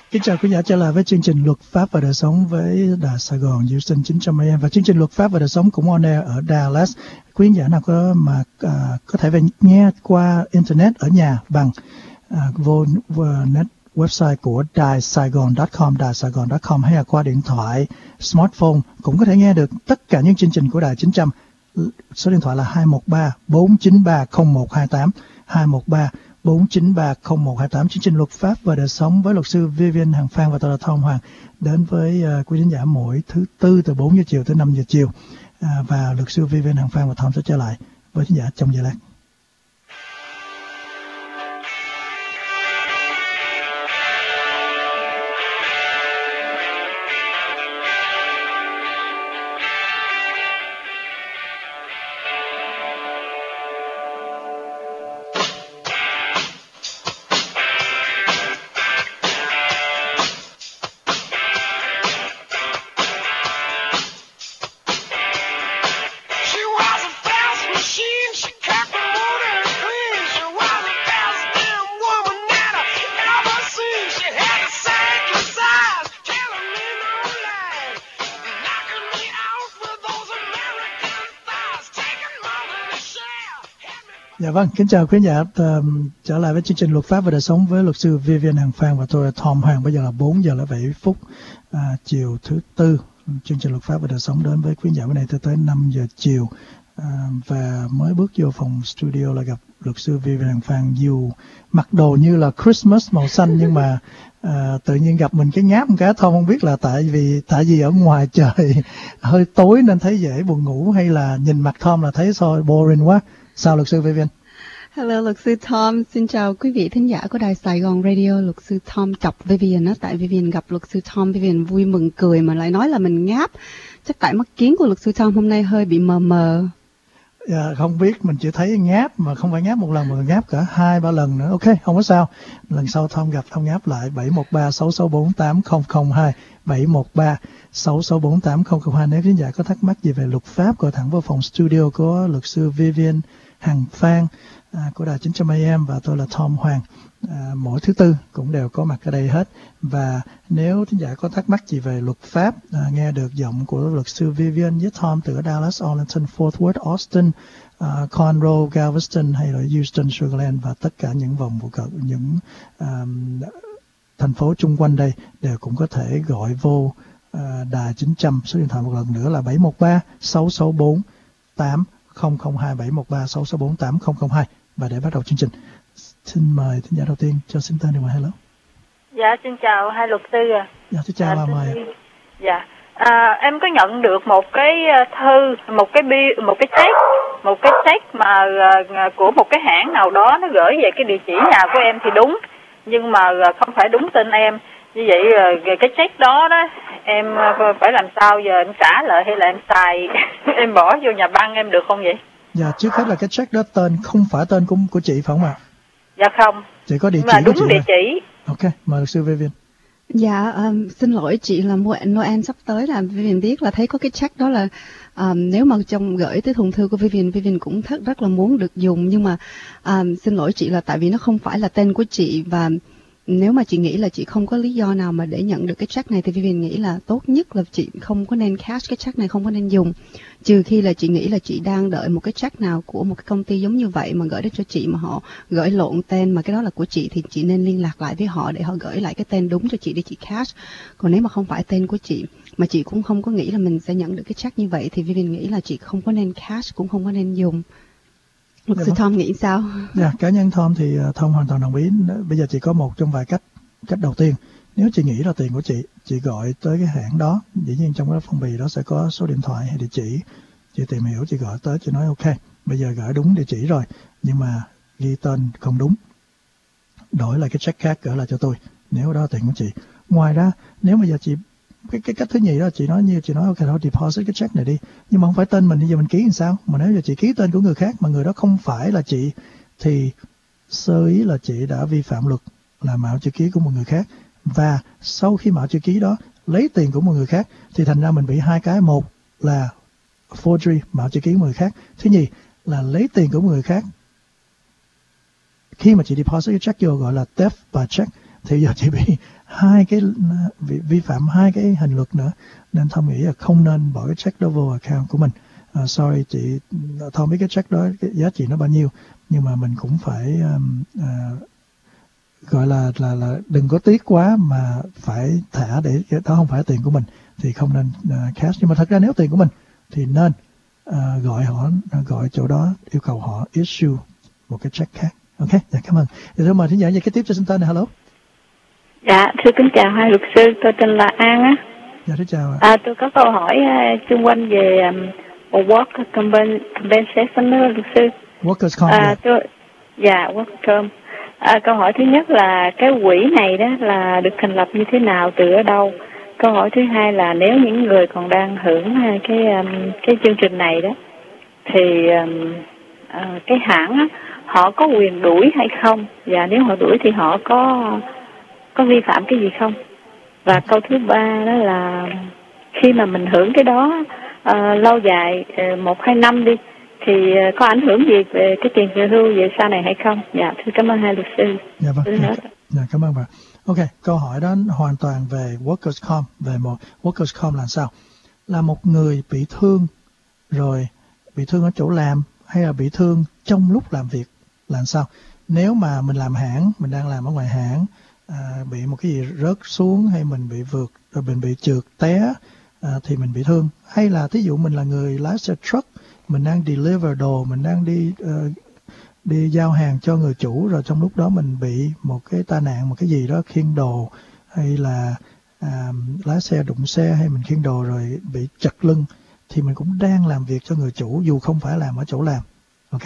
Kính chào quý giả, trở lại với chương trình Luật pháp và đời sống với Đài Sài Gòn Houston 900 AM, và chương trình Luật pháp và đời sống cũng on air ở Dallas. Quý giả nào có thể về nghe qua internet ở nhà bằng vô website của daisaigon.com, daisaigon.com, hay là qua điện thoại smartphone cũng có thể nghe được tất cả những chương trình của Đài 900. Số điện thoại là 213-493-0128, 213-493-0128. Chương trình Luật pháp và đời sống với luật sư Vivian Hằng Phan và tôi là Tom Hoàng đến với quý khán giả mỗi thứ Tư từ 4 giờ chiều tới 5 giờ chiều, và luật sư Vivian Hằng Phan và Tom sẽ trở lại với khán giả trong giây lát. Dạ vâng, kính chào quý giả, trở lại với chương trình Luật pháp và đời sống với luật sư Vivian Hằng Phan và tôi là Tom Hoàng. Bây giờ là 4 giờ 7 phút chiều thứ Tư. Chương trình Luật pháp và đời sống đến với quý giả bữa nay tới 5 giờ chiều, và mới bước vô phòng studio là gặp luật sư Vivian Hằng Phan. Dù mặc đồ như là Christmas màu xanh nhưng mà tự nhiên gặp mình cái ngáp một cái. Tom không biết là tại vì ở ngoài trời hơi tối nên thấy dễ buồn ngủ, hay là nhìn mặt Tom là thấy boring quá. Sao luật sư Vivian? Hello, luật sư Tom. Xin chào quý vị thính giả của Đài Sài Gòn Radio. Luật sư Tom chọc Vivian á, tại Vivian gặp luật sư Tom, Vivian vui mừng cười mà lại nói là mình ngáp. Chắc tại mắt kiến của luật sư Tom hôm nay hơi bị mờ mờ. Dạ, không biết, mình chỉ thấy ngáp mà không phải ngáp một lần mà ngáp cả 2-3 lần nữa. Ok, không có sao. Lần sau Tom gặp Tom ngáp lại. 713-664-8002, 713-664-8002. Nếu khán giả có thắc mắc gì về luật pháp, gọi thẳng vào phòng studio của luật sư Vivian Hằng Phan của Đài 900 AM và tôi là Tom Hoàng. Mỗi thứ Tư cũng đều có mặt ở đây hết. Và nếu khán giả có thắc mắc gì về luật pháp, nghe được giọng của luật sư Vivian với Tom từ Dallas, Arlington, Fort Worth, Austin, Conroe, Galveston hay là Houston, Sugar Land và tất cả những vùng phụ cận, những thành phố chung quanh đây đều cũng có thể gọi vô Đài 900. Số điện thoại một lần nữa là 713-664-8002, 713-664-8002. Và để bắt đầu chương trình, xin mời thính giả đầu tiên cho xin tên được mà. Hello. Dạ, xin chào hai luật sư. Dạ, xin chào, mời. Dạ, em có nhận được một cái thư, một cái check mà của một cái hãng nào đó, nó gửi về cái địa chỉ nhà của em thì đúng, nhưng mà không phải đúng tên em. Như vậy cái check đó em phải làm sao giờ, em trả lại hay là em xài em bỏ vô nhà băng em được không vậy? Dạ, trước hết là cái check đó tên không phải tên của chị phải không ạ? Dạ không. Chị có địa chỉ đúng của chị địa chỉ. Ok, mời luật sư Vivian. Dạ, xin lỗi chị, là Noel sắp tới là Vivian biết là thấy có cái check đó là nếu mà gửi tới thùng thư của Vivian cũng rất là muốn được dùng, nhưng mà xin lỗi chị là tại vì nó không phải là tên của chị, và nếu mà chị nghĩ là chị không có lý do nào mà để nhận được cái check này thì Vivian nghĩ là tốt nhất là chị không có nên cash cái check này, không có nên dùng, trừ khi là chị nghĩ là chị đang đợi một cái check nào của một cái công ty giống như vậy mà gửi đến cho chị mà họ gửi lộn tên mà cái đó là của chị, thì chị nên liên lạc lại với họ để họ gửi lại cái tên đúng cho chị để chị cash. Còn nếu mà không phải tên của chị mà chị cũng không có nghĩ là mình sẽ nhận được cái check như vậy thì Vivian nghĩ là chị không có nên cash, cũng không có nên dùng. Luật sư Tom nghĩ sao? Dạ, cá nhân Tom thì Tom hoàn toàn đồng ý. Bây giờ chỉ có một trong vài cách. Cách đầu tiên, nếu chị nghĩ là tiền của chị gọi tới cái hãng đó, dĩ nhiên trong cái phong bì đó sẽ có số điện thoại hay địa chỉ. Chị tìm hiểu, chị gọi tới, chị nói ok, bây giờ gửi đúng địa chỉ rồi, nhưng mà ghi tên không đúng, đổi lại cái check khác gửi lại cho tôi, nếu đó là tiền của chị. Ngoài ra, nếu bây giờ chị cái cách thứ nhì đó, chị nói ok thôi, deposit cái check này đi, nhưng mà không phải tên mình, bây giờ mình ký làm sao? Mà nếu giờ chị ký tên của người khác mà người đó không phải là chị, thì sơ ý là chị đã vi phạm luật là mạo chữ ký của một người khác, và sau khi mạo chữ ký đó lấy tiền của một người khác thì thành ra mình bị hai cái. Một là forgery, mạo chữ ký của người khác. Thứ nhì là lấy tiền của một người khác. Khi mà chị deposit cái check vô gọi là theft by check, thì giờ chị bị hai cái vi phạm hai cái hình luật nữa, nên Thông nghĩ là không nên bỏ cái check đó vô account của mình. Sorry chị, Thông biết cái check đó cái giá trị nó bao nhiêu, nhưng mà mình cũng phải gọi là đừng có tiếc quá mà phải thả, để đó không phải tiền của mình thì không nên cash. Nhưng mà thật ra nếu tiền của mình thì nên gọi chỗ đó yêu cầu họ issue một cái check khác. Ok, dạ cảm ơn. Thì tôi mời thính giả về cái tiếp cho Sinh Tên này. Hello. Dạ, thưa kính chào hai luật sư, tôi tên là An á. Dạ thưa chào ạ. Tôi có câu hỏi xung quanh về work compensation đó luật sư. Workers comp. Workers comp. Câu hỏi thứ nhất là cái quỹ này đó là được thành lập như thế nào, từ ở đâu? Câu hỏi thứ hai là nếu những người còn đang hưởng cái chương trình này đó thì cái hãng á, họ có quyền đuổi hay không, và nếu họ đuổi thì họ có vi phạm cái gì không? Và câu thứ ba đó là khi mà mình hưởng cái đó lâu dài 1-2 năm đi thì có ảnh hưởng gì về cái tiền về hưu về sau này hay không? Dạ, thưa cảm ơn hai luật sư. Dạ vâng. Dạ cảm ơn bà. Ok, câu hỏi đó hoàn toàn về workers comp, về một workers comp là sao? Là một người bị thương rồi, bị thương ở chỗ làm hay là bị thương trong lúc làm việc là sao? Nếu mà mình làm hãng, mình đang làm ở ngoài hãng, bị một cái gì rớt xuống hay mình bị vượt, rồi mình bị trượt té thì mình bị thương. Hay là thí dụ mình là người lái xe truck, mình đang deliver đồ, mình đang đi giao hàng cho người chủ, rồi trong lúc đó mình bị một cái tai nạn, một cái gì đó khiêng đồ, hay là lái xe đụng xe, hay mình khiêng đồ rồi bị chật lưng, thì mình cũng đang làm việc cho người chủ dù không phải làm ở chỗ làm. Ok,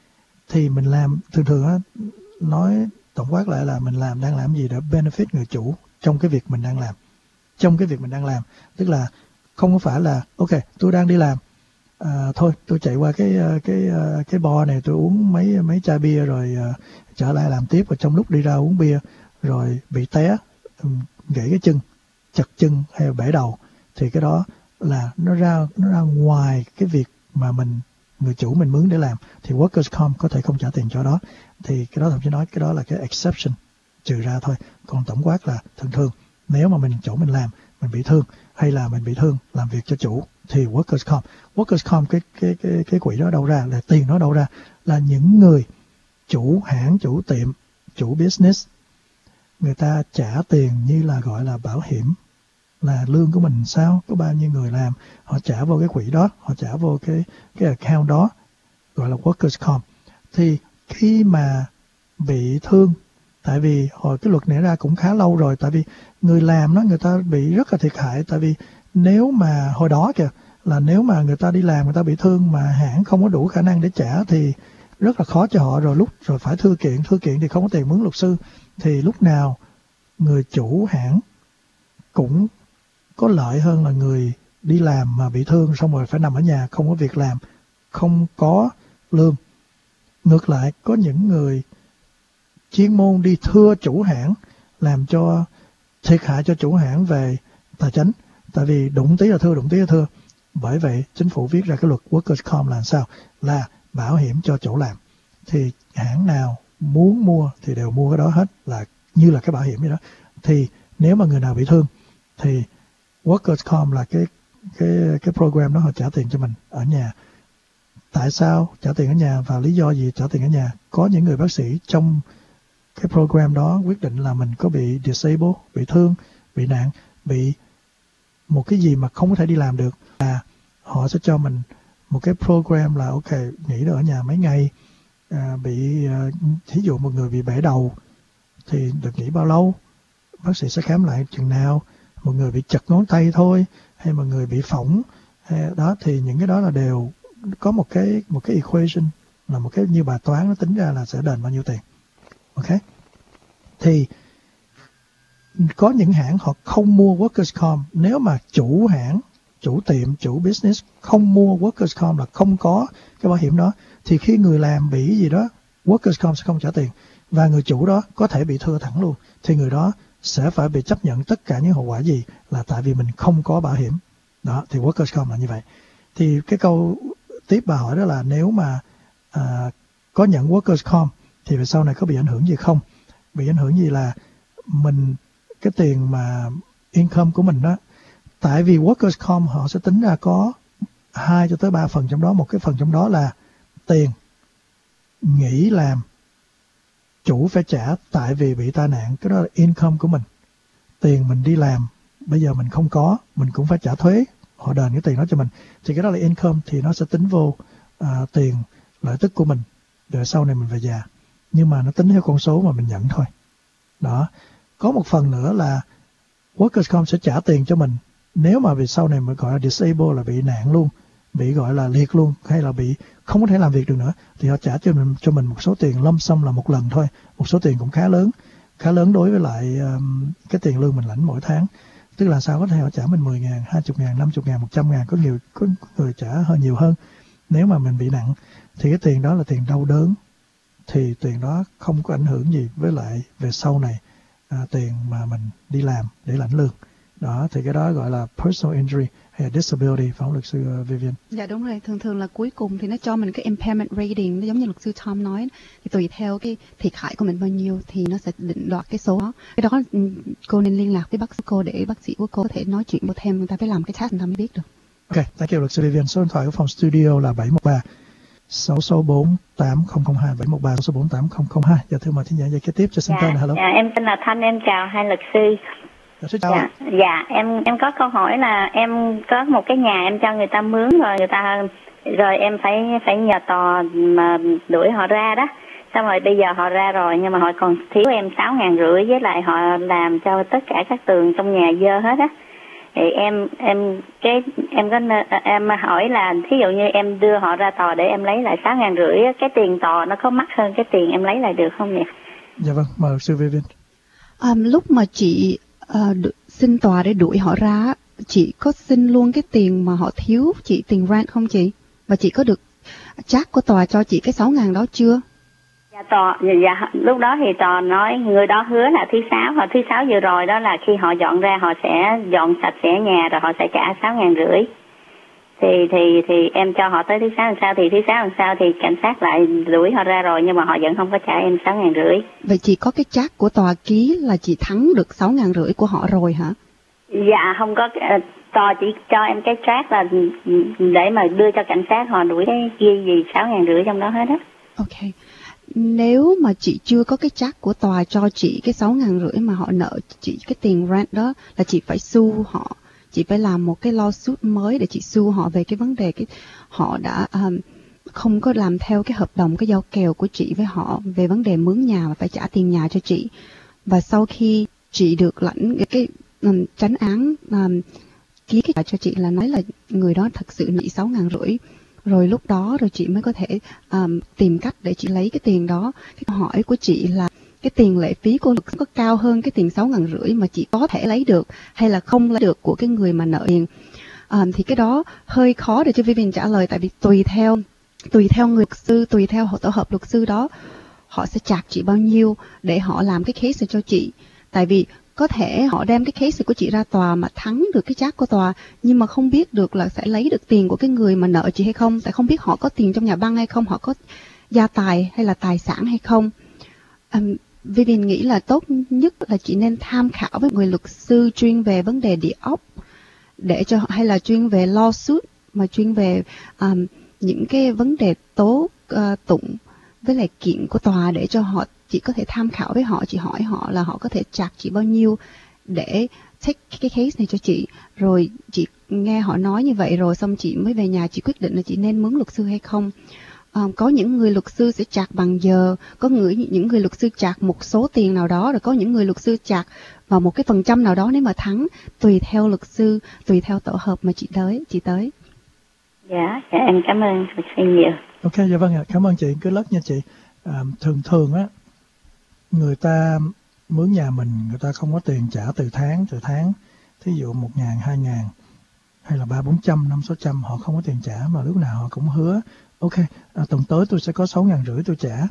thì mình làm thường á, nói tổng quát lại là mình đang làm gì để benefit người chủ trong cái việc mình đang làm. Trong cái việc mình đang làm, tức là không có phải là ok tôi đang đi làm, thôi tôi chạy qua cái bar này tôi uống mấy chai bia rồi trở lại làm tiếp, và trong lúc đi ra uống bia rồi bị té, gãy cái chân, chật chân hay bể đầu, thì cái đó là nó ra ngoài cái việc mà người chủ mình mướn để làm, thì workers comp có thể không trả tiền cho đó. Thì cái đó thậm chí nói cái đó là cái exception, trừ ra thôi. Còn tổng quát là thường nếu mà chỗ mình làm mình bị thương, hay là mình bị thương làm việc cho chủ, thì workers comp cái quỹ đó đâu ra, là tiền đó đâu ra, là những người chủ hãng, chủ tiệm, chủ business, người ta trả tiền như là gọi là bảo hiểm, là lương của mình sao, có bao nhiêu người làm, họ trả vô cái quỹ đó, họ trả vô cái account đó, gọi là workers comp. Thì khi mà bị thương, tại vì hồi cái luật này ra cũng khá lâu rồi, tại vì người làm đó, người ta bị rất là thiệt hại. Tại vì nếu mà hồi đó kìa, là nếu mà người ta đi làm, người ta bị thương mà hãng không có đủ khả năng để trả thì rất là khó cho họ, rồi phải thư kiện thì không có tiền mướn luật sư, thì lúc nào người chủ hãng cũng có lợi hơn là người đi làm mà bị thương xong rồi phải nằm ở nhà, không có việc làm, không có lương. Ngược lại, có những người chuyên môn đi thưa chủ hãng, làm cho thiệt hại cho chủ hãng về tài chính, tại vì đụng tí là thưa. Bởi vậy chính phủ viết ra cái luật workers comp là sao? Là bảo hiểm cho chỗ làm. Thì hãng nào muốn mua thì đều mua cái đó hết, là như là cái bảo hiểm vậy đó. Thì nếu mà người nào bị thương thì workers comp là cái program đó, họ trả tiền cho mình ở nhà. Tại sao trả tiền ở nhà và lý do gì trả tiền ở nhà? Có những người bác sĩ trong cái program đó quyết định là mình có bị disabled, bị thương, bị nạn, bị một cái gì mà không có thể đi làm được, là họ sẽ cho mình một cái program là ok, nghỉ ở nhà mấy ngày. Thí dụ một người bị bể đầu thì được nghỉ bao lâu, bác sĩ sẽ khám lại chừng nào. Một người bị chật ngón tay thôi, hay một người bị phỏng đó, thì những cái đó là đều có một cái equation, là một cái như bài toán nó tính ra là sẽ đền bao nhiêu tiền. Ok, thì có những hãng họ không mua workers comp. Nếu mà chủ hãng, chủ tiệm, chủ business không mua workers comp, là không có cái bảo hiểm đó, thì khi người làm bị gì đó, workers comp sẽ không trả tiền, và người chủ đó có thể bị thưa thẳng luôn. Thì người đó sẽ phải bị chấp nhận tất cả những hậu quả gì, là tại vì mình không có bảo hiểm đó. Thì workers comp là như vậy. Thì cái câu tiếp bà hỏi đó là nếu mà có nhận workers comp thì về sau này có bị ảnh hưởng gì không? Bị ảnh hưởng gì là mình cái tiền mà income của mình đó, tại vì workers comp họ sẽ tính ra có 2 cho tới 3 phần trong đó. Một cái phần trong đó là tiền nghỉ làm, chủ phải trả tại vì bị tai nạn, cái đó là income của mình. Tiền mình đi làm bây giờ mình không có, mình cũng phải trả thuế, họ đền cái tiền đó cho mình, thì cái đó là income, thì nó sẽ tính vô tiền lợi tức của mình rồi sau này mình về già, nhưng mà nó tính theo con số mà mình nhận thôi. Đó. Có một phần nữa là workers comp sẽ trả tiền cho mình nếu mà vì sau này mình gọi là disabled, là bị nạn luôn, bị gọi là liệt luôn, hay là bị không có thể làm việc được nữa, thì họ trả cho mình một số tiền lump sum là một lần thôi, một số tiền cũng khá lớn đối với lại cái tiền lương mình lãnh mỗi tháng. Tức là sao, có thể họ trả mình 10.000, 20.000, 50.000, 100.000, có người trả hơi nhiều hơn. Nếu mà mình bị nặng thì cái tiền đó là tiền đau đớn, thì tiền đó không có ảnh hưởng gì với lại về sau này tiền mà mình đi làm để lãnh lương. Đó, thì cái đó gọi là personal injury hay là disability, phải không luật sư Vivian? Dạ đúng rồi, thường là cuối cùng thì nó cho mình cái impairment rating, nó giống như luật sư Tom nói, thì tùy theo cái thiệt hại của mình bao nhiêu thì nó sẽ định đoạt cái số đó. Cái đó cô nên liên lạc với bác sĩ cô để bác sĩ của cô có thể nói chuyện một thêm, người ta phải làm cái test người ta mới biết được. Ok, thank you luật sư Vivian. Số điện thoại của phòng studio là 713 664 8002, 713 664 8002. Dạ thưa mời thính giả dây kế tiếp cho xin tên. Hello. Dạ, em tên là Thanh, em chào hai luật sư. Dạ, em có câu hỏi là em có một cái nhà em cho người ta mướn rồi em phải nhờ tòa mà đuổi họ ra đó. Xong rồi bây giờ họ ra rồi nhưng mà họ còn thiếu em 6.500, với lại họ làm cho tất cả các tường trong nhà dơ hết á. Thì em hỏi là thí dụ như em đưa họ ra tòa để em lấy lại 6.500, cái tiền tòa nó có mắc hơn cái tiền em lấy lại được không nhỉ? Dạ vâng, mời luật sư Vivian. Lúc mà chị xin tòa để đuổi họ ra, chị có xin luôn cái tiền mà họ thiếu chị, tiền rent không chị? Và chị có được check của tòa cho chị cái 6.000 đó chưa? Dạ, lúc đó thì tòa nói, người đó hứa là thứ sáu vừa rồi đó là khi họ dọn ra họ sẽ dọn sạch sẽ nhà rồi họ sẽ trả 6.500. Thì em cho họ tới thứ sáu lần sau thì cảnh sát lại đuổi họ ra rồi nhưng mà họ vẫn không có trả em 6.500. Vậy chị có cái check của tòa ký là chị thắng được 6.500 của họ rồi hả? Dạ không có, tòa chỉ cho em cái check là để mà đưa cho cảnh sát, họ đuổi cái ghi gì 6.500 trong đó hết á. Ok. Nếu mà chị chưa có cái check của tòa cho chị cái 6.500 mà họ nợ chị cái tiền rent đó, là chị phải sue họ. Chị phải làm một cái lawsuit mới để chị sue họ về cái vấn đề họ đã không có làm theo cái hợp đồng, cái giao kèo của chị với họ về vấn đề mướn nhà và phải trả tiền nhà cho chị. Và sau khi chị được lãnh cái chánh án ký cái cho chị là nói là người đó thật sự nợ 6.500, rồi lúc đó rồi chị mới có thể tìm cách để chị lấy cái tiền đó. Cái câu hỏi của chị là cái tiền lệ phí của luật có cao hơn cái tiền 6.500 mà chị có thể lấy được hay là không lấy được của cái người mà nợ tiền. Thì cái đó hơi khó để cho Vivian trả lời, tại vì tùy theo người luật sư, tùy theo tổ hợp luật sư đó, họ sẽ charge chị bao nhiêu để họ làm cái case cho chị. Tại vì có thể họ đem cái case của chị ra tòa mà thắng được cái charge của tòa, nhưng mà không biết được là sẽ lấy được tiền của cái người mà nợ chị hay không, tại không biết họ có tiền trong nhà băng hay không, họ có gia tài hay là tài sản hay không. Vivian nghĩ là tốt nhất là chị nên tham khảo với người luật sư chuyên về vấn đề địa ốc, để cho, hay là chuyên về lawsuit, mà chuyên về những cái vấn đề tố tụng với lại kiện của tòa, để cho chị có thể tham khảo với họ. Chị hỏi họ là họ có thể charge chị bao nhiêu để take cái case này cho chị, rồi chị nghe họ nói như vậy rồi xong chị mới về nhà chị quyết định là chị nên mướn luật sư hay không. Có những người luật sư sẽ charge bằng giờ, có những người luật sư charge một số tiền nào đó, rồi có những người luật sư charge vào một cái phần trăm nào đó nếu mà thắng, tùy theo luật sư, tùy theo tổ hợp mà chị tới. Dạ, em cảm ơn luật sư nhiều. Ok, dạ vâng ạ, cảm ơn chị, cứ lất nha chị. Thường á, người ta mướn nhà mình, người ta không có tiền trả từ tháng, thí dụ 1.000, 2.000 hay là 300-400, 500-600, họ không có tiền trả, mà lúc nào họ cũng hứa ok, tuần tới tôi sẽ có 6.500 tôi trả.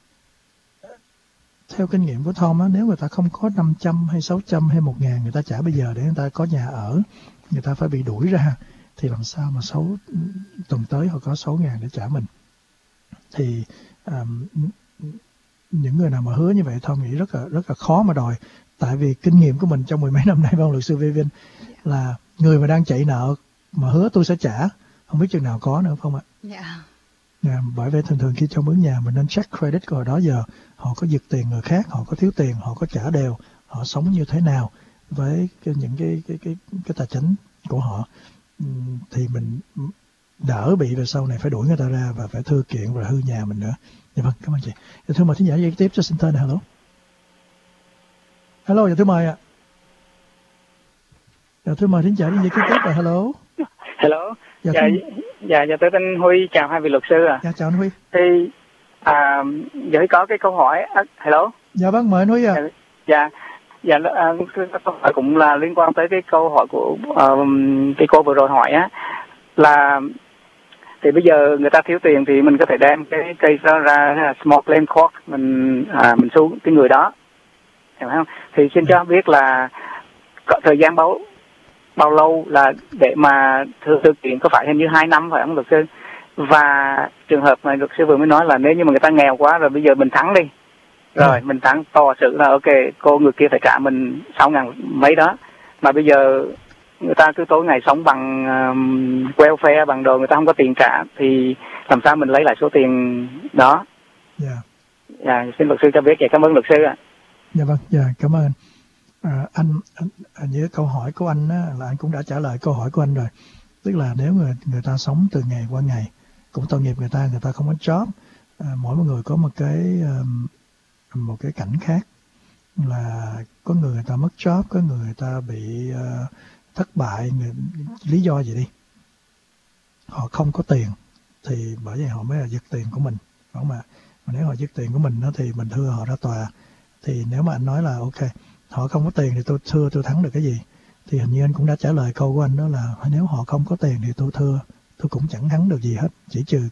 Theo kinh nghiệm của Tom á, nếu người ta không có 500 hay 600 hay 1.000 người ta trả bây giờ để người ta có nhà ở, người ta phải bị đuổi ra, thì làm sao mà tuần tới họ có 6.000 để trả mình. Thì những người nào mà hứa như vậy Tom nghĩ rất là khó mà đòi. Tại vì kinh nghiệm của mình trong mười mấy năm nay, vâng luật sư Vivian, là người mà đang chạy nợ mà hứa tôi sẽ trả, không biết chừng nào có nữa phải không ạ? Bởi vậy thường khi cho mướn nhà mình nên check credit của hồi đó giờ họ có giật tiền người khác, họ có thiếu tiền, họ có trả đều, họ sống như thế nào với những cái tài chính của họ, thì mình đỡ bị về sau này phải đuổi người ta ra và phải thư kiện và hư nhà mình nữa. Dạ vâng, cảm ơn chị. Dạ thưa mời thính giả dây tiếp cho Center này. Hello, dạ thưa mời ạ. Dạ thưa mời thính giả dây tiếp là hello. Dạ tôi tên Huy, chào hai vị luật sư ạ. Dạ chào anh Huy. Thì giờ có cái câu hỏi. Hello. Dạ vâng, mời anh Huy ạ. Câu hỏi cũng là liên quan tới cái câu hỏi của cái cô vừa rồi hỏi á, là thì bây giờ người ta thiếu tiền thì mình có thể đem cái case đó ra small claim court, mình xuống cái người đó, hiểu không? Thì xin cho biết là có thời gian bao lâu là để mà thư kiện, có phải hình như 2 năm phải không luật sư? Và trường hợp mà luật sư vừa mới nói là nếu như mà người ta nghèo quá rồi, bây giờ mình thắng đi, rồi mình thắng tòa sự là ok, cô người kia phải trả mình 6.000 mấy đó, mà bây giờ người ta cứ tối ngày sống bằng welfare, bằng đồ, người ta không có tiền trả, thì làm sao mình lấy lại số tiền đó? Xin luật sư cho biết. Vậy cảm ơn luật sư ạ. Dạ vâng, cảm ơn anh. Như câu hỏi của anh á, là anh cũng đã trả lời câu hỏi của anh rồi. Tức là nếu người ta sống từ ngày qua ngày, cũng tội nghiệp người ta không có job. Mỗi một người có một cái cảnh khác, là có người ta mất job, có người ta bị thất bại, lý do gì đi, họ không có tiền, thì bởi vậy họ mới là giật tiền của mình, phải không ạ? Mà nếu họ giật tiền của mình đó, thì mình thưa họ ra tòa. Thì nếu mà anh nói là ok, họ không có tiền thì tôi thắng được cái gì, thì hình như anh cũng đã trả lời câu của anh đó là nếu họ không có tiền thì tôi cũng chẳng thắng được gì hết, chỉ trừ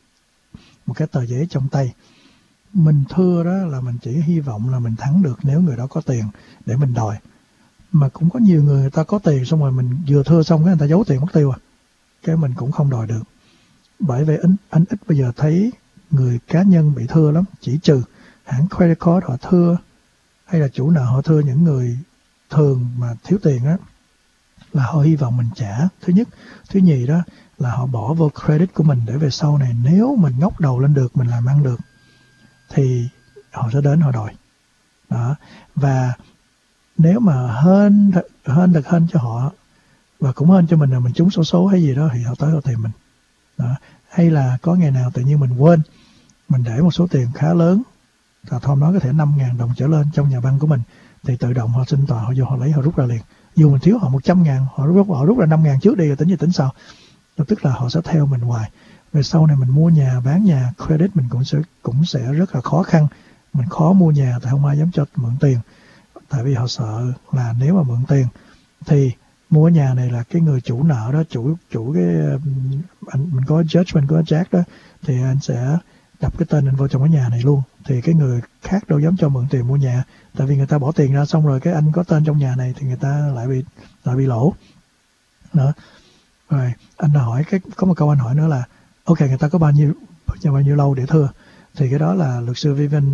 một cái tờ giấy trong tay. Mình thưa đó là mình chỉ hy vọng là mình thắng được nếu người đó có tiền để mình đòi. Mà cũng có nhiều người ta có tiền, xong rồi mình vừa thưa xong cái người ta giấu tiền mất tiêu cái mình cũng không đòi được. Bởi vậy anh ít bây giờ thấy người cá nhân bị thưa lắm, chỉ trừ hãng credit card họ thưa, hay là chủ nợ họ thưa những người thường mà thiếu tiền á, là họ hy vọng mình trả, thứ nhất. Thứ nhì đó là họ bỏ vô credit của mình để về sau này nếu mình ngóc đầu lên được, mình làm ăn được, thì họ sẽ đến họ đòi đó. Và nếu mà hên cho họ và cũng hên cho mình là mình trúng số hay gì đó, thì họ tới họ tìm mình đó. Hay là có ngày nào tự nhiên mình quên, mình để một số tiền khá lớn, Tom nói có thể 5.000 đồng trở lên trong nhà băng của mình, thì tự động họ xin tòa, họ vô họ lấy, họ rút ra liền. Dù mình thiếu họ 100.000, họ rút ra 5.000 trước đi rồi tính gì tính sau. Tức là họ sẽ theo mình hoài. Về sau này mình mua nhà, bán nhà, credit mình cũng sẽ rất là khó khăn. Mình khó mua nhà tại không ai dám cho mượn tiền. Tại vì họ sợ là nếu mà mượn tiền thì mua nhà này là cái người chủ nợ đó, chủ cái mình có judge, mình có Jack đó, thì anh sẽ đập cái tên anh vô trong cái nhà này luôn. Thì cái người khác đâu dám cho mượn tiền mua nhà, tại vì người ta bỏ tiền ra xong rồi cái anh có tên trong nhà này thì người ta lại bị lỗ đó. Rồi anh hỏi có một câu anh hỏi nữa là ok, người ta có bao nhiêu lâu để thưa, thì cái đó là luật sư Vivian,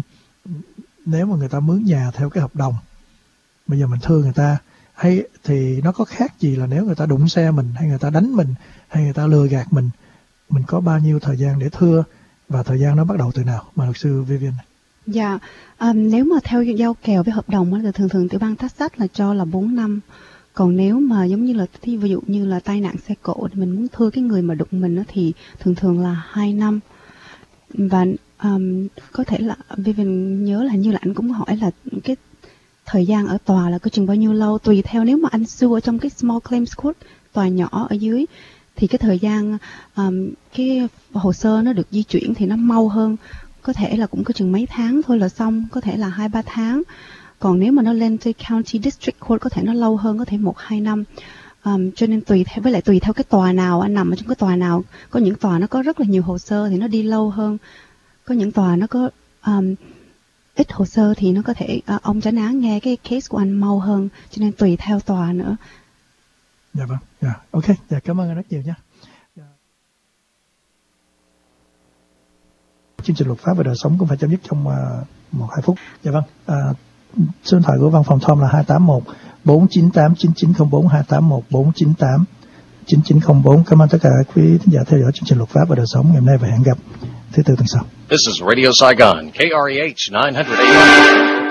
nếu mà người ta mướn nhà theo cái hợp đồng, bây giờ mình thưa người ta, hay thì nó có khác gì là nếu người ta đụng xe mình, hay người ta đánh mình, hay người ta lừa gạt mình có bao nhiêu thời gian để thưa, và thời gian nó bắt đầu từ nào, mà luật sư Vivian? Dạ, nếu mà theo giao kèo với hợp đồng thì thường tiểu bang Texas là cho là 4 năm. Còn nếu mà giống như là ví dụ như là tai nạn xe cộ thì mình muốn thưa cái người mà đụng mình thì thường là 2 năm. Và có thể là Vivian nhớ là như là anh cũng hỏi là cái thời gian ở tòa là có chừng bao nhiêu lâu, tùy theo. Nếu mà anh sue ở trong cái small claims court, tòa nhỏ ở dưới, thì cái thời gian cái hồ sơ nó được di chuyển thì nó mau hơn, có thể là cũng có chừng mấy tháng thôi là xong, có thể là 2-3 tháng. Còn nếu mà nó lên tới county district court có thể nó lâu hơn, có thể 1-2 năm. Cho nên tùy theo cái tòa nào anh nằm ở trong cái tòa nào. Có những tòa nó có rất là nhiều hồ sơ thì nó đi lâu hơn, có những tòa nó có ít hồ sơ thì nó có thể ông chánh án nghe cái case của anh mau hơn, cho nên tùy theo tòa nữa. Dạ vâng, ok, cảm ơn anh rất nhiều nha. Chương trình luật pháp và đời sống cũng phải chấm dứt trong 1-2 phút. Dạ vâng, số điện thoại của văn phòng Tom là 281 498 9904, 281 498 9904. Cảm ơn tất cả quý thính giả theo dõi chương trình Luật pháp và đời sống ngày hôm nay và hẹn gặp thứ Tư tuần sau. This is Radio Saigon, KREH 900 AM.